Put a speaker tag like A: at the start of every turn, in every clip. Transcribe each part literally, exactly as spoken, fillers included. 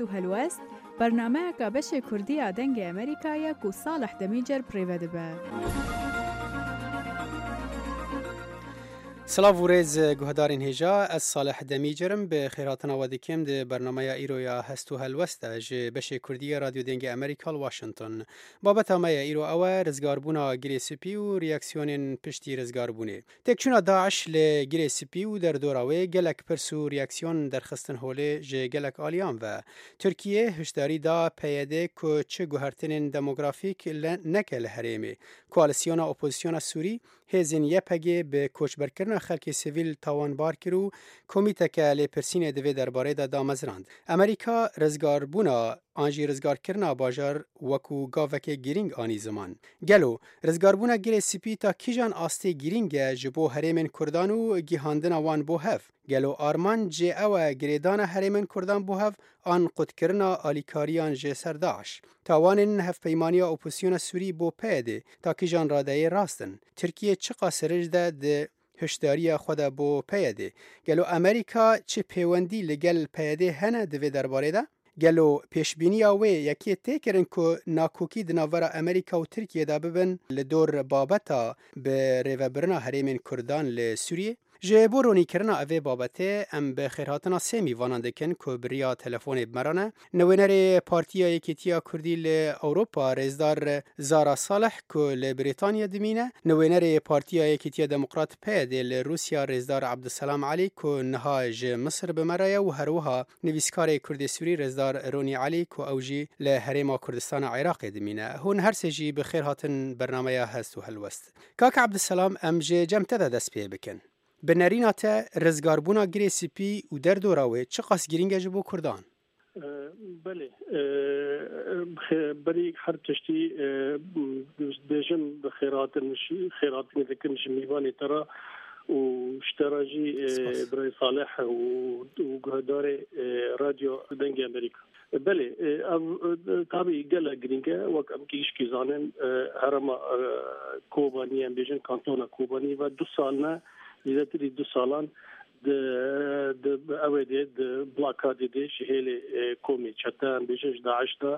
A: هست و هلوست برنامه که بشه کردی آدنگ امریکا کو صالح دمیجر پریوده به.
B: سلاو و ریز گوهدارین هجا از صالح دمیجرم به خیراتنا و دکیم ده برنامه ایرویا هست و هلوسته جه بشه کردی رادیو دنگ امریکا واشنطن. بابت همه ایرو اوه رزگاربونا گری سپی و ریاکسیونین پشتی رزگاربونه. تکچونا داعش لگری سپی و در دوراوه گلک پرسو ریاکسیون در خستن هوله جه گلک آلیان و ترکیه هشداری دا پیاده که چه گوهرتنین دموگرافیک نکل هریمه. کوالسیونا اپوزیسیونا سوری هزین یپگه به کوچبرکرنا خلک سیویل تاوانبار کرو کمیته که لپرسین دوی درباره دا دامزراند. امریکا رزگار بونا آنجی رزگار کرنا باجار وکو گاوک گیرینگ آنی زمان. گلو رزگار بونا گیری سپی تا کیجان آسته گیرینگ جبو هریمن کردان و گیهاندن وان بو هف. گلو آرمان جه او گریدان هریمن کردان بو هف آن قد کرنا آلیکاریان جه سرداش. تاوان هف پیمانی اپوزیسیون سوری بو پیده تا کیجان رادای راستن. ترکیه چه قاسرج ده ده هشداری خود بو پیده. گلو امریکا چه پیوندی لگل پیده هنه دوی درباره ده؟ گلو پیشبینی آوه یکی تیکرن که ناکوکی دناور امریکا و ترکیه دا ببن لدور بابتا به ریوبرنا هریمین کردان لسوریه؟ جه بورونی کرنا اوه بابته ام به خیرهاتنا سیمی وانندکن که بریا تلفون بمرانه نوینر پارتیا یکیتیا کردی لأوروپا رزدار زارا صالح که لبریتانیا دمینه نوینر پارتیا یکیتیا دموقرات پیده لروسیا رزدار عبدالسلام علی که نها جه مصر بمرایه و هروها نویسکار کرد سوری رزدار رونی علی که اوجی لحریم کردستان عراق دمینه هون هر سجی به خیرهاتن برنامه هست و هلوست کاک عبدالسلام ام جه جمته دا دست پی بکن بنرینات رزگاربونا گری سپی و در دوراوه چه قاس گرینگه جبو کردان؟
C: بله برای هر تشتی بیشم بخیراتن خیراتن ذکر میوانی ترا و اشتراجی برای صالح و گهدار رادیو دنگ امریکا. بله طبعی گله گرینگه وقت ام کیش کی زانن هرما کوبانی ام بیشن کانتونا کوبانی و دو سال نه زیادتری دو سالان د د اویده د بلاکادی د شهل کومی چتا بیشش داعش دا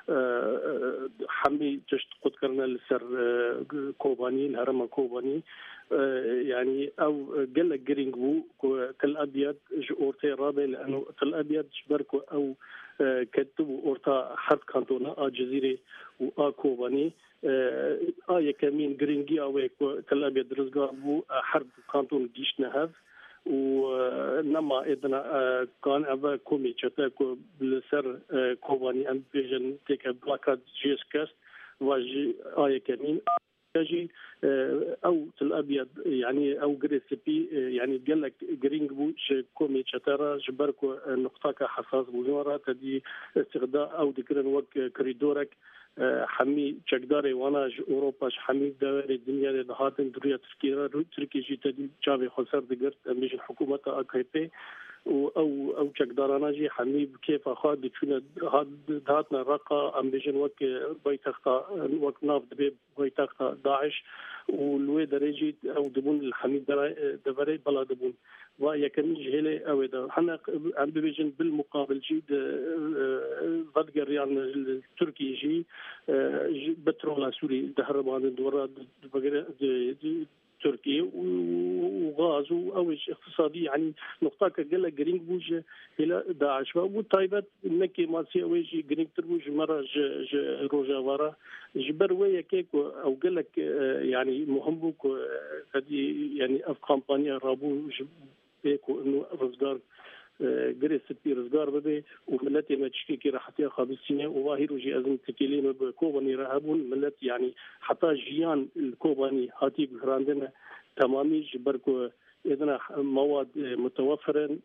C: حمی تشت قد کرنا لسر کوبانی الهرم کوبانی يعني او قال جرينج بو تل ابيض اورتي رابع لانه تل ابيض شبركو او كتبوا اورتا حرب كانتونا جزيره و كوباني اه يكمين جرينجي او تل ابيض رزقا بو حرب كانتون جيش نهف ونما إذن كان أبا كومي جتاكو بالسر كوباني أم بيجن تيك بلاكات جيس كاست واجي آية كمين يجي أو تل أبيض يعني أو جريسبي يعني قال لك جرينج بوش كومي جتارا جبركو نقطة حساس بوزورة تدي استخداء أو ذكرن وك كريدورك حمي چکدار وانا اوروپا حمي دور الدنيا لهاتن دريا تركيا تركيا جي تدي جابي خسر دغرت مش الحكومه اكيبي او او چکدارانا جي حمي كيف اخذ بتشنا هاد داتنا رقا امبيجن وك بيتختا وك ناف بيتختا داعش ولوي درجه او دبون الحمي دبري بلا دبون ويكن جهله او ده احنا عم بيجن بالمقابل جيد فدقر يعني التركي جي بترول سوري دهربان دورات تركي وغاز او اقتصادي يعني نقطه قال جرينج بوج الى داعش وطيبت انك ماسي ويجي جرينج تربوج مره روجا ورا جبر ويا كيك او قال لك يعني مهم هذه يعني اف كامبانيا رابو بيكو انه رزقار جريس بي رزقار بده وملتي ما تشكي كي راح تيا خابسينه وواهيرو جي ازم تكليم بكوباني رهبون ملت يعني حتى جيان الكوباني هاتي بهراندنا تمامي جبركو اذا مواد متوفره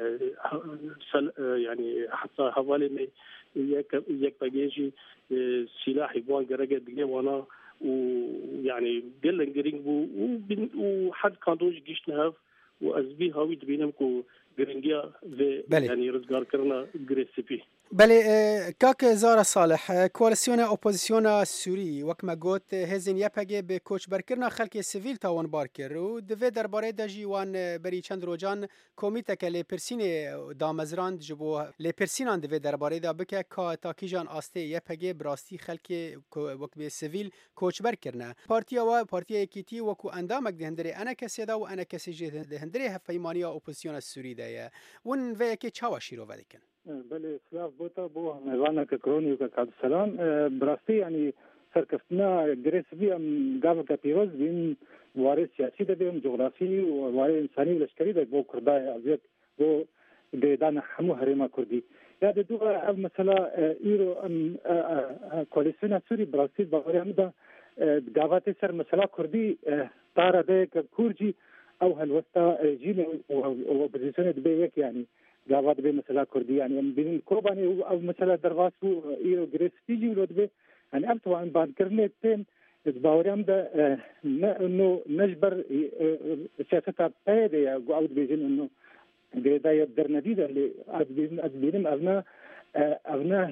C: يعني حتى حوالي يك يك باجي سلاح يبغى جرجه دغه وانا ويعني قال جرينج بو وحد كانوش جيشنا و از بی هاوی دبینم کو گرینگیا و یعنی رزگار کرنا گریسپی
B: بله کاک زارا صالح کوالسیون اپوزیسیون سوری وکما گوت هزین یپگه به کوچ برکرنا خلک سیویل تاون بارکر و دوی درباره دجی وان بری چند روجان کمیته که لپرسین دامزراند جبو لپرسینان دوی درباره دا بکه که تاکیجان آسته یپگه براستی خلک وکبه سیویل کوچ برکرنا پارتیا و پارتیا اکیتی وکو اندامک دهندره انا کسی دا و انا کسی جه دهندره هفیمانی اپوزیسیون سوری دا ون وی که چاواشی رو ودکن
D: بله خلاف بوتا بو میوانه که کرونی و که کاد سلام براستی یعنی سرکفتنا گریسبی ام گاو که پیروز بین وارد سیاسی ده بیم جغرافی و وارد انسانی و لشکری ده بو کردای ازیت بو دیدان همو حریما کردی یاد دو اب مثلا ایرو ام کولیسیون سوری براستی باوری هم ده گاوات سر مثلا کردی تارا ده که کورجی او هلوستا جیل و اپوزیسیون ده بیک یعنی گاوات به مثلا کردی یعنی بین کوبانی او مثلا درغاسو ایرو گریسفیجی ولود به یعنی اب طبعا بعد کرنه تن باورم ده انه نجبر سیاست پیدا یا قاعد بيجن انه بدايه درنديده اللي ادبين ابنا ابنا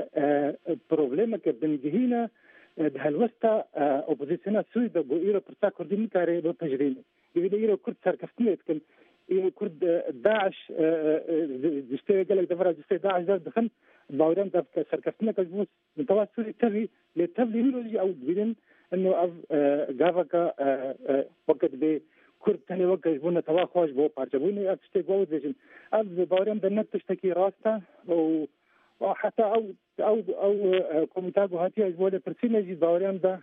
D: بروبلم كبنجهينا هالوستا اوبوزيشن سويدا بو ايرو برتا كردي مكاري بو تجرين يبدا ايرو كرد سركفتنيت كن كرد داعش دشتي قال لك دفر دشتي داعش دخل باورم ده سركفتنا كجبوس متواصل تبي لتبلي ميلوجي او بدين انه اف غافكا وقت به كرد ثاني وقت جبونا توا خوش بو بارجبوني اف تشتي جوز فيجن اف باورم ده نت تشتكي راستا او وحتى او او او كوميتاغو هاتي جبوله برسينجي باورم ده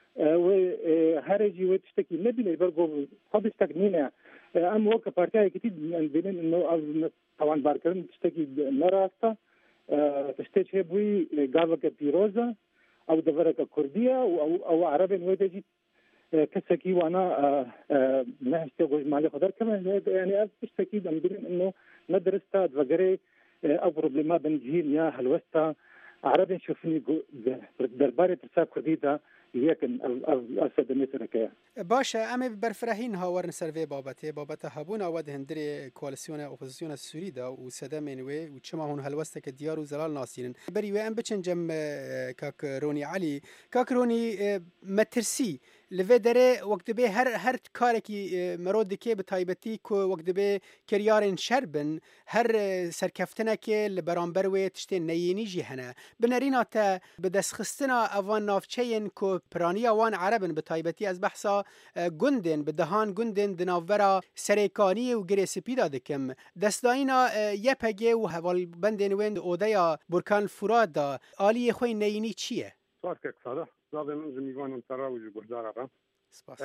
D: وهرجي وتشتكي نبي برضو خد استغنينا ام وقت بارتاي كتير بين انه طبعا باركرن تشتكي نراستا تشتكي بوي غافكا بيروزا او دفركا كرديه او او عربي ودجي كسكي وانا ما اشتغل مالي خضر كمان يعني تشتكي بين انه مدرسه دفغري او بروبليما بنجيل يا هلوستا عربي شوفني درباري ترسا كرديدا یکن اسد میترکه
B: باشه اما برفرهین هاورن سروی بابته بابته هبون اود هندری کوالسیون اپوزیسیون سوری دا و سده منوی و چما هون هلوسته که دیار و زلال ناسیرن بری و ام بچن جم کاک رونی علی کاک رونی مترسی لوی دره وقت به هر هر کاری که مرود که به تایبتی کو وقت به کریارن شربن هر سرکفتنه که لبرانبر و تشته نینی جهنه بنرینا تا به دستخستنا اوان نافچین کو پرانیا وان عربن به تایبتی از بحثا گندن به دهان گندن دناورا سریکانی و گریسپیدا دکم دستاینا یپگه و حوال بندن وند اودیا برکان فرادا آلی خوی نینی چیه؟
E: سوار که صالح زاده من زمیوانم تراوج گهدار آقا
B: سپاس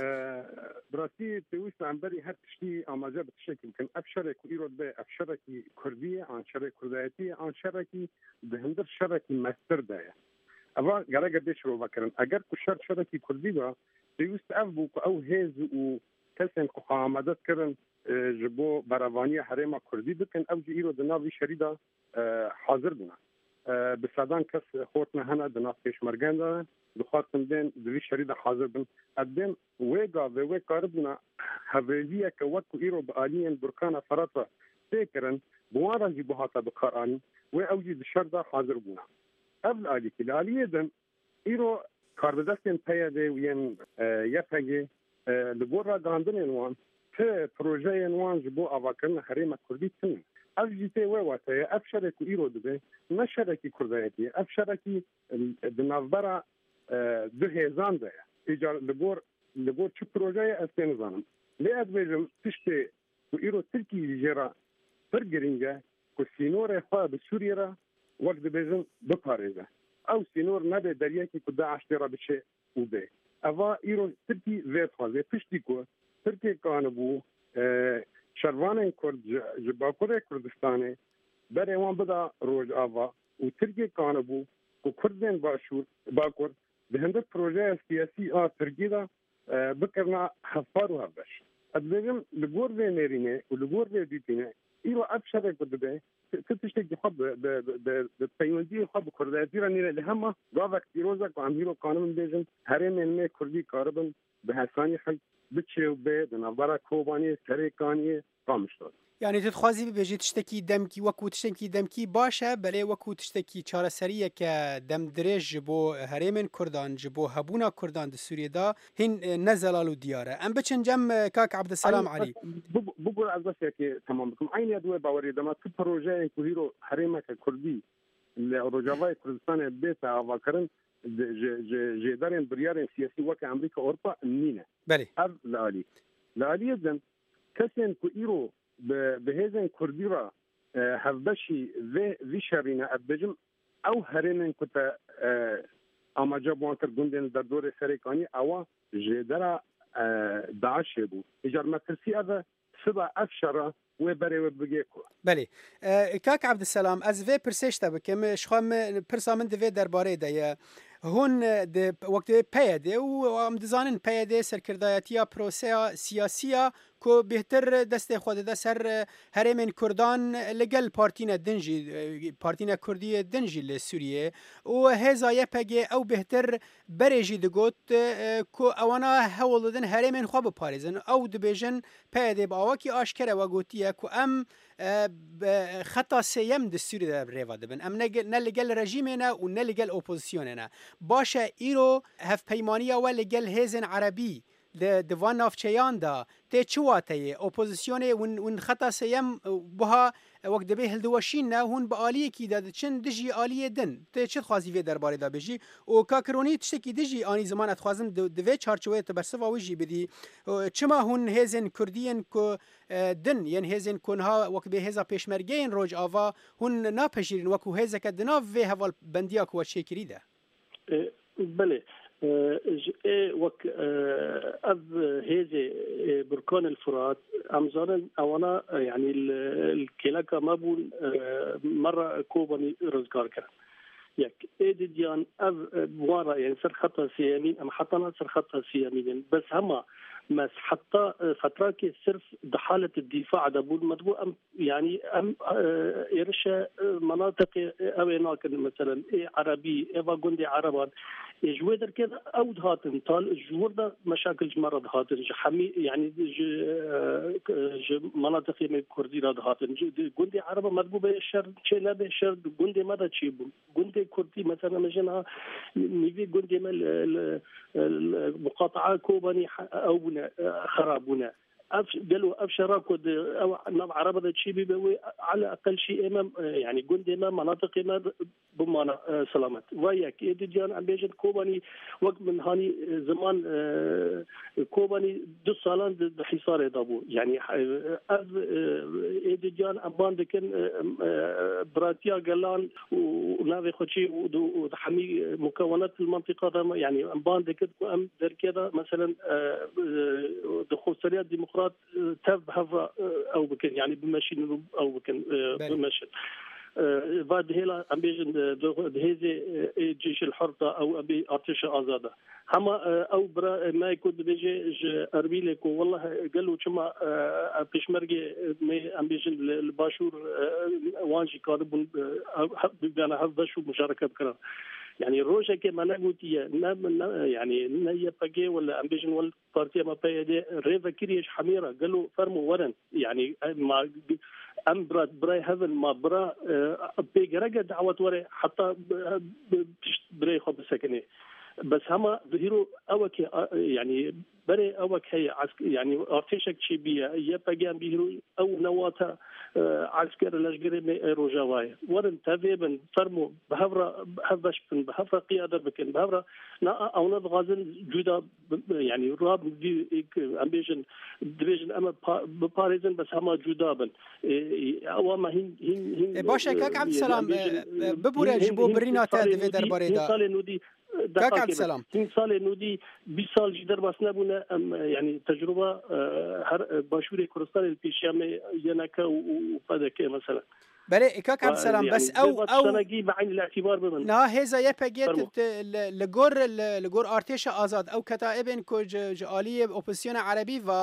E: براستی تویست انبری هر تشتی آماجه بتشکل کن افشاره که ایراد به افشاره که کردیه آن شرک کردایتی آن شرکی به هندر شرکی مستر دایه اما گره گردش رو بکرن اگر که شر شرکی کردی با تویست اف بو که او هیز و کسین که خامدت کرن جبو براوانی حریم کردی بکن او جی ایراد ناوی شریده حاضر بنا بسادان کس خورتنا هنه دناف پیشمرگن دارن دخواستم دین دوی شرید حاضر بن ادم ویگا و وی کاربنا هویزیه که وقت ایرو با آلین برکان فراتا تکرن بوارا جی بهاتا بکارانی و اوجی دشردا حاضر بونا قبل آلی که آلیه دن ایرو کاربدستین پیاده وین یفهگه لبور را گاندن انوان ته پروژه انوان جبو آواکرن حریم کردی تنین اف جیته و واتای اف شرکی ایرو دبه نه شرکی کردایتی اف شرکی دنافبرا دو هزان ده ایجار لبور لبور چه پروژه است نظام لیاد بیشم تشتی و ایرو ترکی جرا برگرینگه که سینور خواه به سوریه را وقت بیشم بپاریزه او سینور نبه دریاکی که داعش را بشه او به اوا ایرو ترکی زیاد خواه تشتی که ترکی کانبو شروان کرد جباکور کردستانه بر ایوان بدا روز آوا و ترکی کانبو که کردن باشور باکور به هندر پروژه سیاسی آ ترکی دا بکرنا حفار و هفش ادبیم لگور و نرینه و لگور و دیتینه ایرو ابشره کده به تشتک خب به پیوندی خب کردایتی را نیره لهما گاوک دیروزا که امهیرو قانون بیجن هره منمه کردی کاربن به حسانی خلق بچه و به دنابرا کوبانی سریکانی رامشتاد.
B: يعني تتخوازي بيجي تشتكي دمكي وكو تشتكي دمكي باشا بلي وكو تشتكي چارەسەریە کە دەم درێژ بۆ هەرێمên کوردان ji بۆ هەبوونا کوردان di Sûriyê da hîn nezelal û diyar e. Em biçin cem Kak Abdiselam Alî.
E: بگو از بس تمام بکم عین دو باوری دما تو پروژه کو هیرو حرمک کردی لروجاوای کردستان بیت آواکرن جدارن بریارن سیاسی وک امریکا اروپا نینه.
B: بله.
E: هر لالی لالی زن کسین کو ایرو به هزن کردی را هفدشی و ویشارینه ابجم او هرمن کتا آماجا بانکر گندن در دور سرکانی او جدارا داعش بو اجار مکرسی اوه سبا افشاره و بره و بگه کو
B: بله کاک عبدالسلام از وی پرسشتا بکم شخوام پرسا من دوی درباره ده هون د وقت پیاده و ام دزانن پیاده سرکردایتیا پروسه سیاسیه کو بهتر دست خود ده سر هرمن کردان لگل پارتینا دنجی پارتینا کردی دنجی لسوریه و هزایه پگه او بهتر برجی دگوت کو اوانا هولدن هرمن خو بپاریزن او دبیجن پیاده با وکی آشکره و گوتیه کو ام خطا سیم د سوریه ده ریوا دبن ام نه لگل رژیمنا و نه لگل اپوزیسیوننا باشه ایرو هف پیمانیا و لگل هزن عربی د دوان نافچیان دا ته چواته اپوزیسیون ون ون خطا سیم بها وقت به هلدوشین نه هون به عالیه کی داد چن دجی عالیه دن ته چه خوازی وی درباره دا بجی او کاکرونی تشکی دجی آنی زمان اتخوازم دوی چارچوبه تبرسوا وجی بدی چما هون هزن کردین کو دن یعنی هزن کنها وقت به هزا پیشمرگین روج آوا هون ناپشیرین وکو هزا کدنا و هوال بندیا کو شکری ده
C: بله وك أذ هذه بركان الفرات أمزان أوانا يعني الكلاكا ما بون مرة كوباني رزقار كان يك إيديان أذ بوارا يعني سر خطة سيامين أم حطنا سر خطة سيامين بس هما بس حتى فترة صرف حالة الدفاع دبول مدبو أم يعني أم إرشا مناطق أو هناك مثلا عربي إيفا جندي عربان جوادر كذا أو دهاتن طال جوردا مشاكل جمرة دهاتن حمي يعني مناطق من كردي دهاتن جندي عربة مدبو بشر شيء لا بشر جندي ماذا تشيبو جندي كردي مثلا مجنا نيجي جندي مال المقاطعة كوباني أو خرابنا أف قالوا أبشر كود أو نوع عربة شيء بيبوي على أقل شيء إمام يعني جندي ما مناطق ما بمانا سلامت وياك إديان عم بيجد كوباني وقت من هاني زمان كوباني دو سالان بحصار دابو يعني أف إديان أبان دكن براتيا قلان ونافي خشي وحمي مكونات المنطقة يعني أبان دكن أم در كذا مثلا دخول سريع ديمقراطي تاب هذا أو بكن يعني بمشين أو بكن بمشين بعد هلا عم بيجن هذه الجيش الحرطة أو أبي أرتش آزادة هما أو برا ما يكون بيجي أربيلك والله قالوا كما بيشمرجي ما عم بيجن الباشور وانجي كاربون بيانا هذا شو مشاركة بكرة يعني روجا كما نقولتي يعني نيا باجي ولا امبيشن ولا بارتي ما بايدي ريفا كريش حميره قالوا فرموا ورن يعني ما ام برا براي هذا ما برا بيجرجا دعوه وري حتى بري خب سكني بس هما ظهروا اوك يعني بري اوك هي يعني ارتشك شي بيا يبقى بيهرو او نواتا عسكر الاشقر روجاواي ورن تابين فرمو بهفرة بهفش بهفرة قيادة بكن بهفرة نا او نضغازن جودا يعني راب دي امبيشن ديفيجن اما بباريزن بس هما جودابن او ما هين هين
B: باشا كاك عبد السلام ببورا جيبو برينا تاع ديفي درباريدا كاك عبد السلام
C: هين صالح نودي بيسال جدر بس نبونا يعني تجربة باشوري كردستان البيشامي ينكا وفادك مثلا
B: بله كاك عبد السلام
C: يعني
B: بس او او
C: سنجي بعين الاعتبار بمن
B: نا هذا يبقيت لجور لجور ارتش آزاد او كتائب كوج جاليه اوبوزيسيون عربي و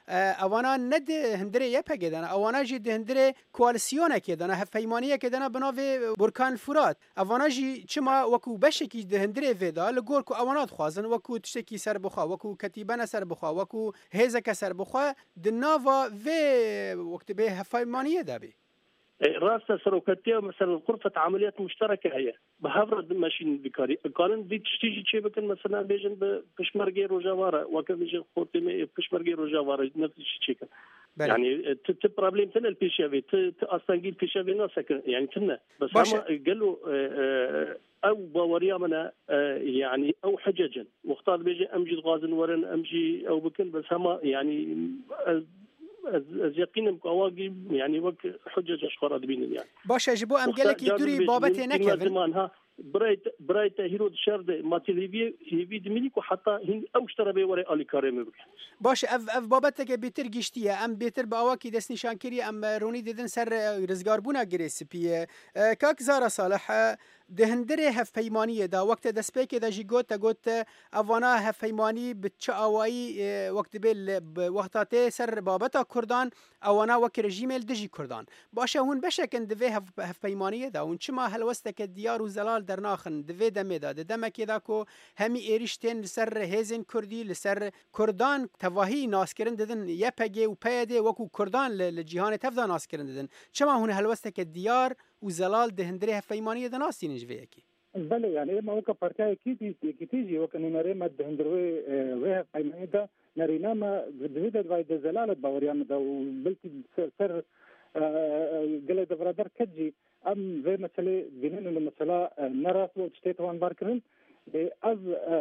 B: اوانا ند هندره یپگه دانا اوانا جی هندره کوالسیونه که دانا هفیمانیه که دانا بناو برکان فرات اوانا جی چما وکو بشکی ده هندره ودا لگور کو اوانات خوازن وکو تشکی سر بخوا وکو کتیبه سر بخوا وکو هزک سر بخوا دناوا و وقت به هفیمانیه دابی
C: راستا سروكتيا مثلا غرفة عمليات مشتركة هي بهفرد ماشين بكاري قانون دي تشتيجي تشي بكن مثلا بيجن بشمرجي روجاوارا وكان بيجن خوتي بشمرجي روجاوارا نفس الشيء يعني ت بروبليم تنا البيشافي ت اصلا جيل بيشافي ناسك يعني تنا بس هم قالوا او باوريا منا يعني او حججا واختار بيجي امجد غازن ورن امجي او بكن بس هم يعني از یقینم که آواگی یعنی وقت حجج اشخاص بینن يعني
B: باشه جبو ام قالك يدوري بابت نكفن
C: زمانها برايت برايت هيرود شرد ماتيليفي هيفي دمينيكو حتى هن او اشترى بي وري الي كاريم بك
B: باشه اف اف بابتك بيتر گشتيه ام بيتر باواكي دس نشان كري ام روني ددن سر رزگار بونا گريسپي كاك زارا صالح دهندره هفیمانی دا وقت دسپیک دا جی گوت گوت اوانا هفیمانی بچ اوایی وقت بل وقتاته سر بابتا کردان اوانا وک رژیم دجی کردان باشه هون بشکن دوی هفیمانی دا اون چما هلوستک دیار و زلال در ناخن دوی دمه دا دمکی دا کو همی ایریشتن لسر هیزن کردی لسر کردان تواهی ناسکرن ددن یپگه و پیده وکو کردان لجهان تفدا ناسکرن ددن چما هون هلوستک دیار وزلال دهندره هفیمانی دناسی نجوی کی
D: بله يعني ما وكا بارتاي كيتي كيتيجي وكان نريما دهندروي وها هفیمانی دا نرينا ما بدويدا دوايد زلالة باوريان دا وبلتي سر قال دا برادر كجي ام زي مسألة بينين المسألة نراس وتشتيت وان باركرن از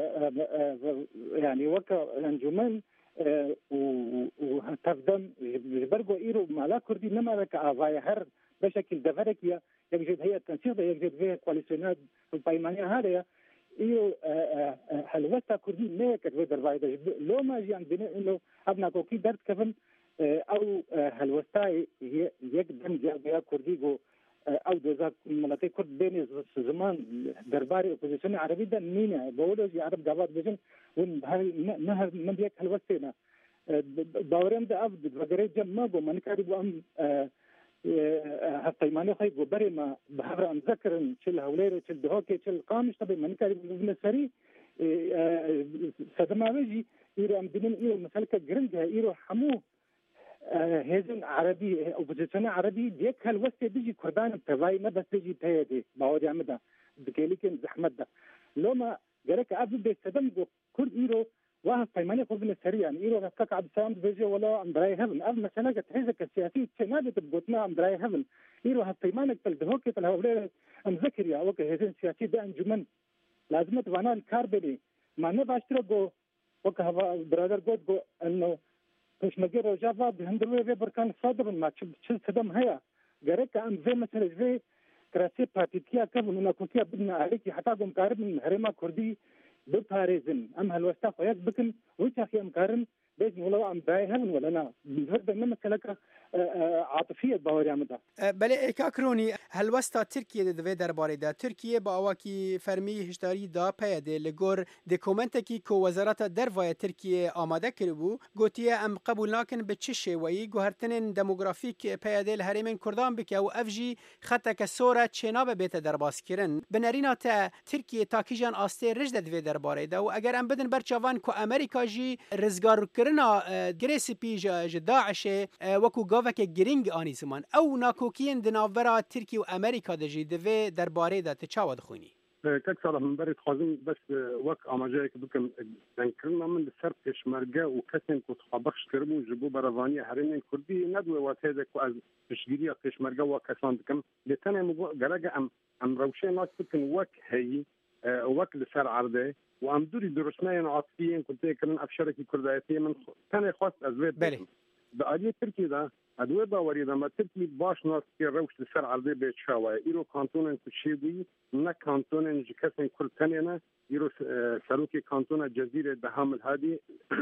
D: يعني وكا انجمن وتفدم برجو ايرو مالا كردي نما لك افاي هر بشكل دفركيا يجد هي التنسيق يجد فيها كواليسيونات البايمانية هذا إيو هلوستا كردي ما كتبه دربايدا لو ما جي عندنا إنه أبنا كوكي درد كفن أو هلوستا يقدم جاء كردي جو أو دوزا ملاتي كرد بين زمان درباري أوبوزيسيون عربي ده مين بقوله جي عرب جواب بيجن ون نهر نبيك هلوستنا باورم ده أبد وغيره جمع جو من كاريبو أم حتى ما نخي جبري ما بحر أن ذكرن شل هولير شل دهوكي شل قامش طبعا من كاري من السري سدما بيجي إيرو أم دين إيرو مثلا كجرنجها إيرو حمو هزن عربي أوبوزيسيون عربي ديك هالوسط بيجي كردان تباي ما بس بيجي تهدي باودي عمدا بكيليكن زحمة ده لو ما جرك قبل بيستدم جو كل إيرو واحد فيمانية قرب السريع يعني إيرو رفقك عبد السلام بيجي ولا أمدراي هبن قبل ما سنة تحيزك السياسي تنادي تبقوتنا أمدراي هبن إيرو هالفيمانك تلدهوكي تلهولي أمذكر يا وكا هزين سياسي ده أنجمن لازم تبانا الكاربلي ما نباشترو جو وكا هوا برادر قد جو أنه مش مجير رجافة بهندروي في بركان صادر ما تشل سدم هيا جرك أم زي مثلا زي كراسي باتيكيا كفن وناكوكيا بدنا عليكي حتى قم كارب من هرما كردي بباريزن أم هالوستا فياك بكن وش أخي أمكارن بيجن ولا أم باي هبن ولا أنا بنفرد إنما كلك عاطفية باوري عمدا
B: بله كاكروني هالوستا تركيا دفع درباره دا تركيا با اواكي فرمي هشتاري دا پیاده لگور دکومنت کی کو وزارت دروای ترکیه آماده کربو گوتیه ام قبول ناکن به چه شوی گوهرتنن دموگرافیک پیاده الهرمن کردان بک او افجی خطک سوره چنا به بیت درباس کرن بنرینا تا ترکیه تاکیجان آسته رجد دفع درباره دا و اگر ام بدن برچوان کو امریکا جی رزگار کرنا گریسپی ج داعش وکو گاوک گرینگ آنی زمان او ناکوکین دناورا ترکیه و امریکا دجی دفع درباره دا تچاود خونی
E: كاك صالح من بريد خازن بس وك اماجاك بكم تنكرنا من السر بشمرجا وكسن كنت خبرش كرمو جبو برافانية هرين كردي ندوي واتهذا كو از بشجيريا بشمرجا وكسان بكم لتنا مو جرجا ام ام روشين ناس بكم وك هي وك لسر عرضه وام دوري درسنا عاطفيين كنت كرن افشركي كردايتي من ثاني خاص ازويد
B: بله
E: بآلية تركيا ده ادوه باوري ده ما تركي باش ناس كي روش لسر عرضه بيت شاوه ايرو كانتون كشيدي نه كانتون جكسن كل ثانينا ايرو سروكي كانتون جزيره بهامل هادي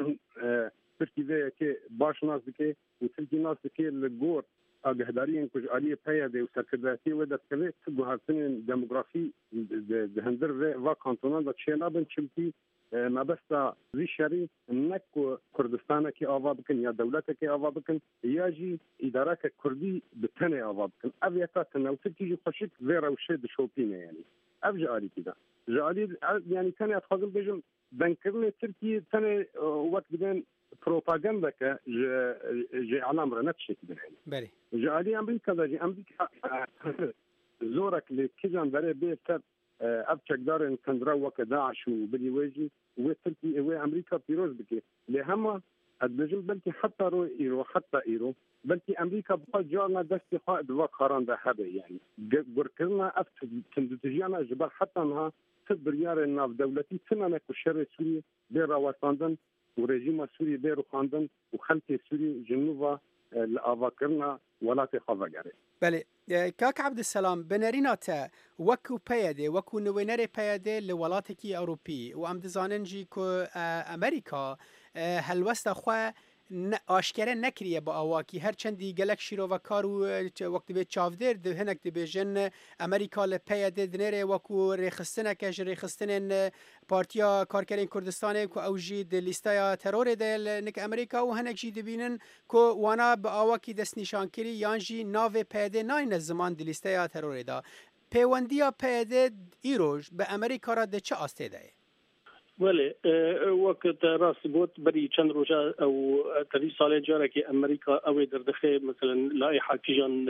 E: تركي ده كي باش ناس بكي وتركي ناس بكي للجور اجهداريين كج آلية بياده وسكرتاتي وده كله تجو هالسنين ديموغرافي دهندر و كانتونان ده شينا بن شمتي ما بس زي شري نك كردستان كي آوا بكن يا دولت كي آوا بكن ياجي إدارة كردي بتني آوا بكن أبيتا تناوت تيجي خشيت غير وشيء دشوبينه يعني أبجع علي كده جالي يعني تاني أتخاذل بيجم بنكرني تركي تاني وقت بدين بروباغندا ك ج علام رنتشك يعني
B: بله
E: جالي أمريكا ده جي أمريكا زورك لكيجان بري بيتر أبشك دارن كندرا وكداعش وبدي ويجي وتركي وأمريكا بيروز بكي لهما الدجل بلكي حتى رو إيرو حتى إيرو بلكي أمريكا بقى جانا دستي قائد وقارن ده هذا يعني بركرنا أفت تندتجيانا جبر حتى أنها تدبر يار الناف دولتي سنة كشر سوري بيرا وطاندن ورجيم سوري بيرو خاندن وخلتي سوري جنوبا الأفاكرنا ولا تخاف جاري.
B: بله کاک عبدالسلام بنرینات وکو پیاده وکو نوینر پیاده لولاتکی اروپی و ام دزانن جی که امریکا هلوست خو آشکره نکریه با آواکی هر چندی گلک شیرو و کارو وقت به چاودر ده هنک ده بیجن امریکا لپیاده دنره وکو ریخستنه کش ریخستنن پارتیا کارکرین کردستانه که اوجی ده لیستای ترور ده نک امریکا و هنک جی دبینن که وانا با آواکی دست نشان کری یانجی ناو پیاده ناین زمان ده لیستای ترور ده پیوندیا پیاده ایروش به امریکا را ده چه آسته ده؟
C: ولی وقت راست بود بری چند روزه او تری سال جاره که امریکا اوی در دخه مثلا لایحه کیجان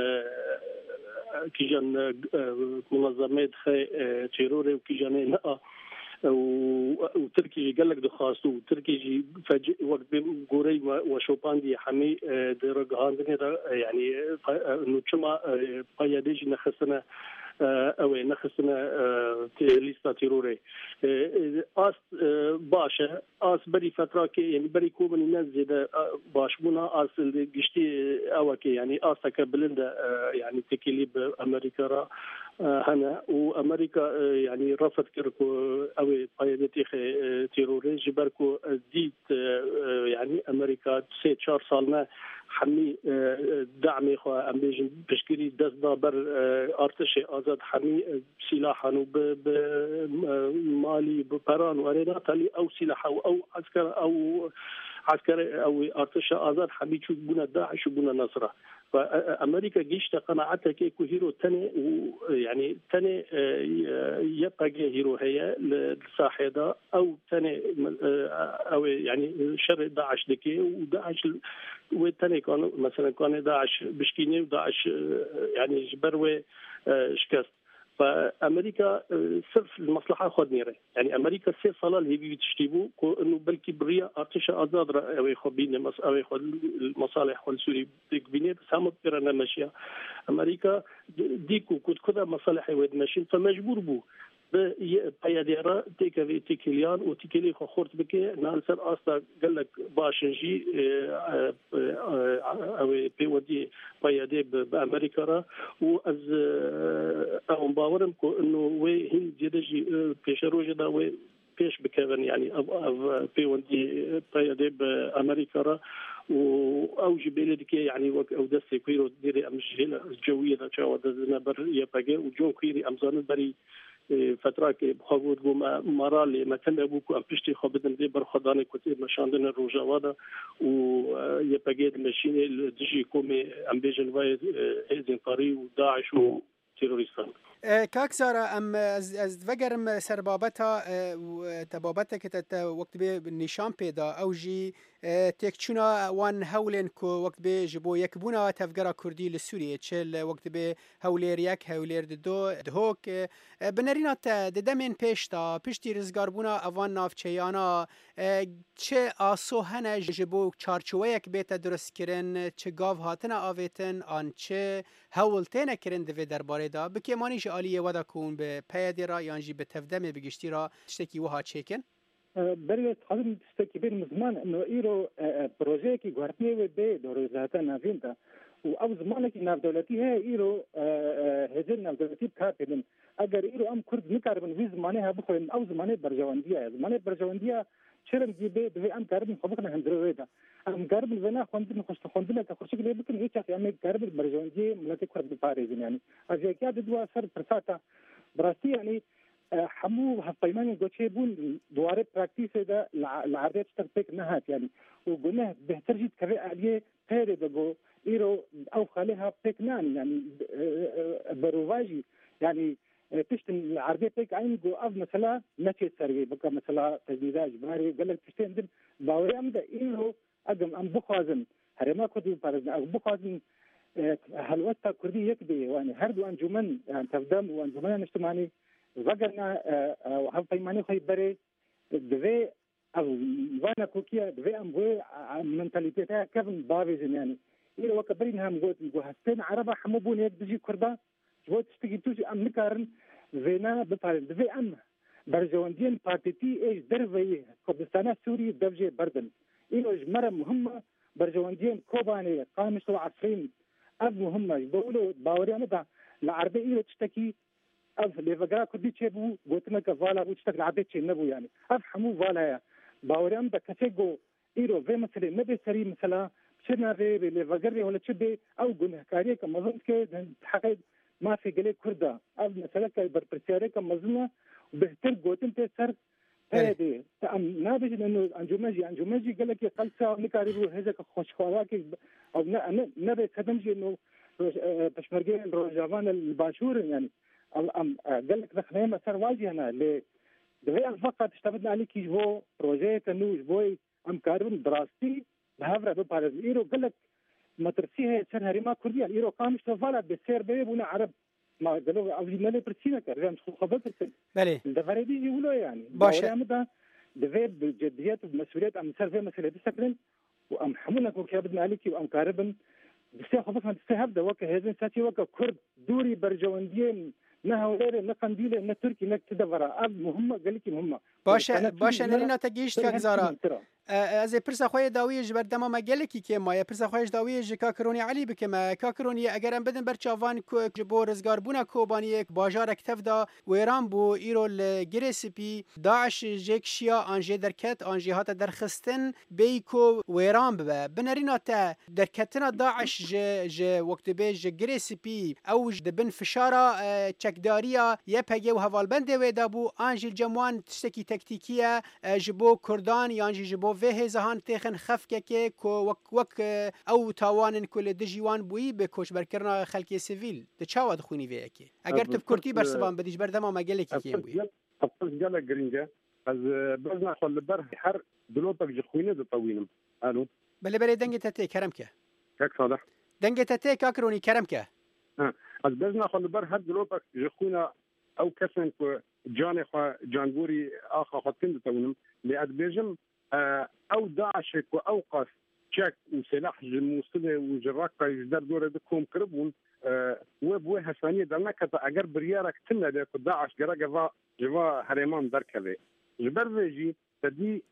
C: کیجان منظمه دخه ترور و کیجان نه و تركي قال لك دخاست وتركي فجأة وقت بقوري وشوباندي حمي درجهان يعني إنه كما قياديج نخسنا أو نخسنا ليستا تيروري أس باشا أس بري فترة كي يعني بري كومن الناس زيادة باش بنا أس الجشتي أو كي يعني أس كبلندا يعني تكلي بأمريكا را هنا وأمريكا يعني رفض كركو أو قيادتي تيروري جبركو زيد يعني أمريكا سيد شهر صالنا حمي دعمي خو أمريكا بشكري دست دابر أرتش آزاد حمي سلاحا وبمالي ببران ورينا تالي أو سلاح أو عسكر أو عسكر أو أرتش آزاد حمي شو بنا داعش وبنا نصرة فأمريكا جيش قناعتها كي هيرو تاني يعني تاني يبقى هيرو هي للساحة أو تاني أو يعني شر داعش دكي وداعش وتاني كانوا مثلا كان داعش بشكيني وداعش يعني جبروي شكست فأمريكا صرف المصلحة خد نيره يعني أمريكا سي صلاة اللي هي بتشتيبو إنه بلكي بريا أرتش أزاد أو يخبيني مس أو يخد المصالح والسوري بيني بس هم بيرنا ماشية أمريكا ديكو كود كذا مصالح يود ماشين فمجبور بو بياديرا تيكا تيكليان وتيكلي خورت بكي نالسر أستا قال لك باشنجي أو بيودي بيادي بأمريكا را وأز أو باورم كو إنه وين هند جدجي بيشروج دا وين بيش بكذا يعني أو أو بيودي بيادي بأمريكا را و جبال دكي يعني أو دستي كيرو ديري أمشيلة الجوية دا جوا دزنا بر يبقى وجو كيري أمزان بري فترة که بخواد گم مرال مثلا ابوکو امپشتی خوابیدن دی بر خدانه کتی مشاندن روجاوادا و یه پگید ماشین دیجی کومی امبیجن وای هزین قاری و داعش و تروریستان.
B: کاک زارا ام از از وگرم سربابتا تبابتا که تت وقت به نشان پیدا اوجی تکچونا وان هولن کو وقت به جبو یک بونا تفجر کردی لسوریه چل وقت به هولیر یک هولیر دو دهوک بنرینات ددمن پیشتا پشتی رزگار بونا اوان نافچیانا چه آسو هنه جبو چارچوه یک بیت درست کرن چه گاو هاتن آویتن آن چه هولتن کرن دوی درباره دا بکیمانیش آلیه ودا کون به پیادی را یانجی به تفدم بگشتی را تشتکی وها چیکن؟
D: برای خواهیم تشتکی بین مزمان انو ایرو پروژه کی گوارتنی و به دورزاتا نافین دا و او زمانه کی ناف دولتی ہے ایرو هزر ناف دولتی بکار پیدن اگر ایرو ام کرد نکاربن وی زمانه ها بخوین او زمانه برجواندی ہے زمانه برجواندی چرم جی به دوی ام کاربن خوبکن هندروی دا ام کاربن ونا خوندن خوشت خوندن تا خوشک لی بکن هیچ ام کاربن برجواندی ملت کرد بپاریزن یعنی از یکی دو سر پرساتا براستی یعنی حمو هفيمان قوتشي بون دواره براكتيس ده العربية تشتغل نهات يعني وقلنا بهترجي تكرر عليه تيري بقو إيرو أو خليها بيك نان يعني بروفاجي يعني تشتن العربية بيك عين جو أف مثلا نتي سرقي بقى مثلا تجديدات جباري قال لك تشتن دن باوري أمدا إيرو أقم أم بخازن هرما كودي بارزنا أم بخازن هلوتا كردي يكبي يعني هردو أنجمن يعني تفدم وأنجمن نجتمعني وقلنا هفيماني خي بري دوي أو وانا كوكيا دوي أم بوي منتاليتيتها كيفن بابيزن يعني إيه وكبرين هم قلت نقول هستين عربة حموبون يك بيجي كردا جوات تشتكي توجي أم نكارن زينا بفعل دوي أم برجواندين بارتيتي إيش درفي كردستان سوري دفجي بردن إيه مرة مهمة برجواندين كوباني قامش وعصرين أب مهمة يقولوا باوري أنا ده العربية إيه تشتكي أف لفقرا كردي تشبو قلت لك فالا وتشتغل عبيد شيء نبو يعني أف حمو فالا يا باوري أم ده كسيجو إيرو في مثلا نبي سري مثلا شنا في لفقري ولا تشبي أو قلنا كاريه كمظن كده حقيقة ما في قليل كردا أف مثلا كبربرسياري كمظنة وبهتر قلت أنت سر هذه أم نابج إنه أنجوماجي أنجوماجي قال لك خلصة نكاريبو هذا كخش خواكي أو نبي خدمجي إنه بشمرجين روجافان الباشور يعني الأم قال لك نحن مسار واجهنا ل دوي فقط اشتغلنا عليه كي هو بروجيت انه جبوي ام كاربن دراستي بهافرا ببارز ايرو قال لك ما ترسيها سنه ريما كرديه ايرو قامش تفالا بالسير بيبونا عرب ما قالوا او مالي برسينا كان خبط
B: بله
D: الدفريدي يقولوا يعني
B: باشا
D: دوي بجديات وبمسؤوليات ام سير في مساله تسكن وام حملنا كوكي بدنا عليك وام كاربن بس خبطنا تستهب ده وك هذا ساتي وك كرد دوري برجواندين نه ولا نه قنديله نه تركي نه تدبره اب مهمه قال لك مهمه
B: باشا باشا نرينا تجيش كزارا از پرسا خوی داویج بر دما مگلکی که ما پرسا خویش داویج کاکرونی علی بکم کاکرونی اگر ام بدن بر چاوان کو جبور رزگار بونا کوبانی بازار اکتف دا و ایران بو ایرو گریسپی داعش جکشیا انجی درکت انجی هات درخستن بیکو و ایران به بنرینا تا درکتنا داعش ج ج وقت به ج گریسپی او دبن فشارا چکداریا یپگه و حوالبند و دابو انجی جموان تشکی تکتیکیه جبو کردان یا جبو وه زهان تخن خفکه که وک وک او تاوانن کل دجیوان بوی به کوش برکرنا خلکی سیویل ده چاوا دخونی وی کی اگر تفکرتی برسبان بدیج بردما مگل کی کی بوی
E: افضل جالا گرینجا از بزنا خل بر هر دلوبك جخوينه ده طوينم الو
B: بله بله دنگ تته کرمکه
E: كاك صالح
B: دنگ تته کاکرونی کرمکه
E: ها از بزنا خل بر هر دلوبك جخوينه او كسن كو جاني خو جانبوري اخا خطين ده طوينم لأدبيجم او داعش و اوقف تشك وسلاح الموصله وجراكا يقدر دور دكم كربون و بوها ثانيه دنك اگر بريارك تنا ده داعش جراجا جوا هرمان دركله جبرجي تدي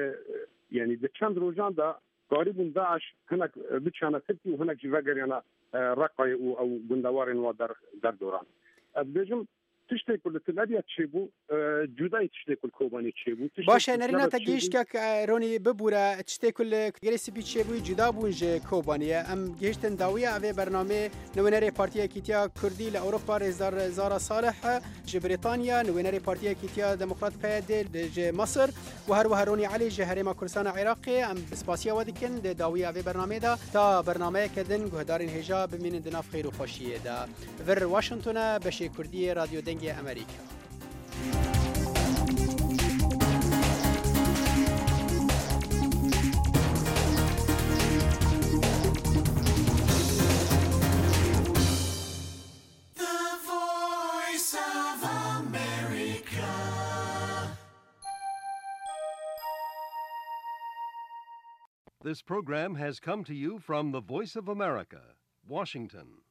E: يعني د چند روزان دا قريب داعش هناك بتشانا تبكي وهناك جواجر يعني رقاي او بندوار ودر در دوران ادبيجم تشتي كل تلاديا تشيبو جوداي تشتي كل كوباني تشيبو
B: باشه نرينا تجيش كك روني ببورا تشتي كل جريسبي تشيبو جودا بونج كوبانيه ام جيشتن داويه اوي برنامه نوينري بارتيه كيتيا كردي لاوروبا رزار زارا صالح ج بريطانيا نوينري بارتيه كيتيا ديمقراط بيد ج مصر وهر وهروني علي جهريما كردستان عراقي ام سباسيا ودكن داويه اوي برنامه دا تا برنامه كدن گهدارين هجا بمين دناف خير وخوشيه دا فر واشنطن بشي كردي راديو دنگ امريكا.
F: This program has come to you from the Voice of America, Washington.